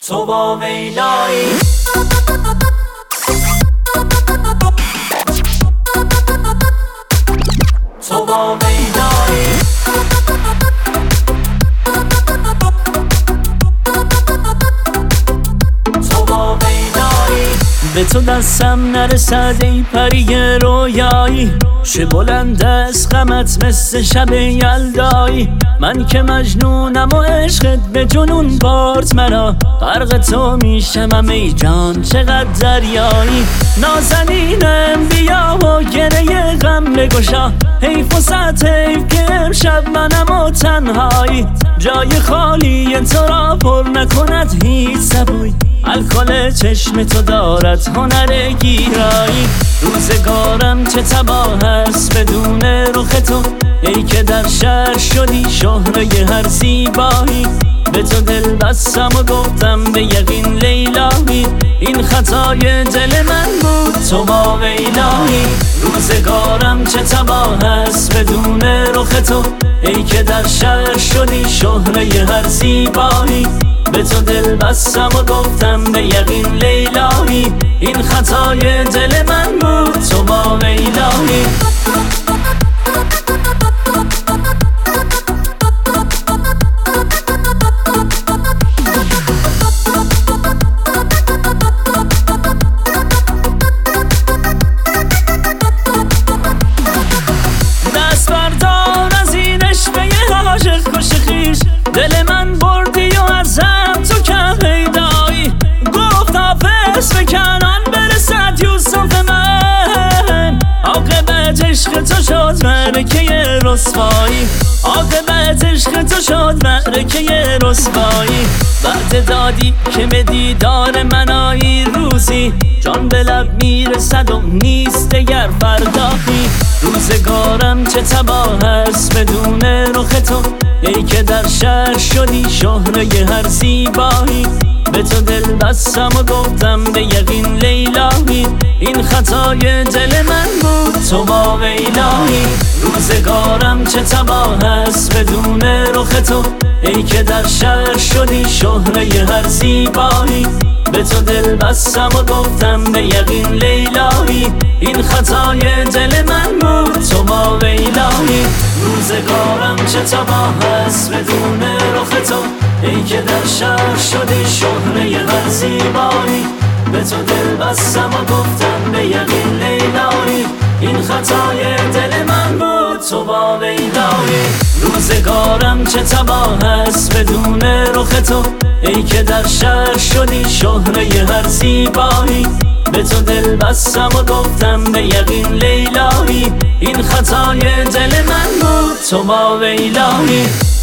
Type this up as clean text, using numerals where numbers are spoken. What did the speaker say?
تو با ویلایی تو با ویلایی تو با ویلایی به تو دستم نرسد ای پری رویایی چه بلند است غمت مثل شب یلدایی من که مجنونم و عشقت به جنون برد مرا غرق تو میشم ای جان چقدر دریایی نازنینم بیا و گره غم بگشا حیف و صد حیف که امشب منم و تنهایی جای خالی تو را پر نکند هیچ سبوی الکل چشم تو دارد هنر گیرایی روزگارم چه تباه است بدون رخ تو ای که در شهر شدی شهره هر زیبایی به تو دل بستم و گفتم به یقین لیلایی این خطای دل من بود تو با ویلایی روزگارم چه تباه است بدون رخ تو ای که در شهر شدی شهره هر زیبایی به تو دل بستم و گفتم به یقین لیلایی این خطای دل من بود تو با ویلایی دست بردار از این عشقه عاشق کش خویش دل من بردی و ازم تو کم پیدایی گفت حافظ به کنان برسد یوسف من عاقبت عشق تو شد معرکه رسوایی عاقبت عشق تو شد معرکه رسوایی بعد دادی که به دیدار من آیی روزی جان به لب میرسد و نیست دگر فردایی روزگارم چه تباه است بدون رخ تو ای که در شهر شدی شهره هر زیبایی به تو دل بستم و گفتم به یقین لیلایی این خطای دل من بود تو با ویلایی روزگارم چه تباه است بدون رخ تو ای که در شهر شدی شهره هر زیبایی به تو دل بستم و گفتم به یقین لیلایی این خطای دل من بود تو با ویلایی روزگارم چه تباه است بدون رخ تو ای که در شهر شدی شهره هر زیبایی به تو دل بستم و گفتم به یقین لیلایی این خطای دل من بود تو با ویلایی روزگارم چه تباه است بدون رخ تو ای که در شهر شدی شهره هر زیبایی به تو دل بستم و گفتم به یقین لیلایی این خطای دل من بود تو با ویلایی